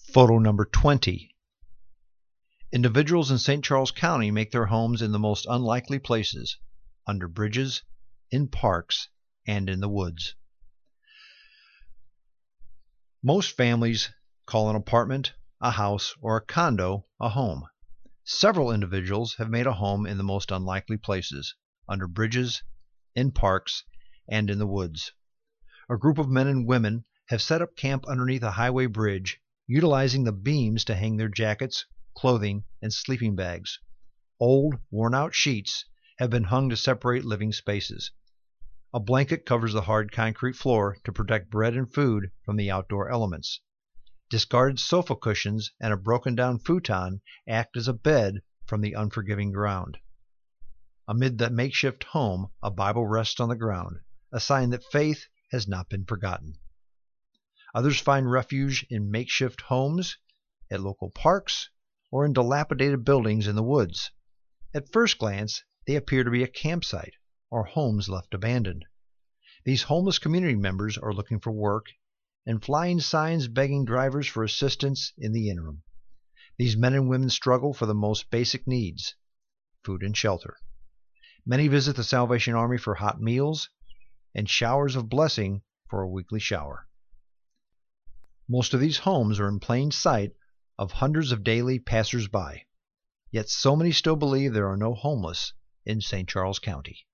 Photo number 20. Individuals in St. Charles County make their homes in the most unlikely places, under bridges, in parks, and in the woods. Most families call an apartment, a house, or a condo a home. Several individuals have made a home in the most unlikely places, under bridges, in parks, and in the woods. A group of men and women have set up camp underneath a highway bridge, utilizing the beams to hang their jackets, clothing, and sleeping bags. Old, worn-out sheets have been hung to separate living spaces. A blanket covers the hard concrete floor to protect bread and food from the outdoor elements. Discarded sofa cushions and a broken-down futon act as a bed from the unforgiving ground. Amid the makeshift home, a Bible rests on the ground, a sign that faith has not been forgotten. Others find refuge in makeshift homes, at local parks, or in dilapidated buildings in the woods. At first glance, they appear to be a campsite or homes left abandoned. These homeless community members are looking for work and flying signs begging drivers for assistance in the interim. These men and women struggle for the most basic needs, food and shelter. Many visit the Salvation Army for hot meals and showers of blessing for a weekly shower. Most of these homes are in plain sight of hundreds of daily passers-by. Yet so many still believe there are no homeless in St. Charles County.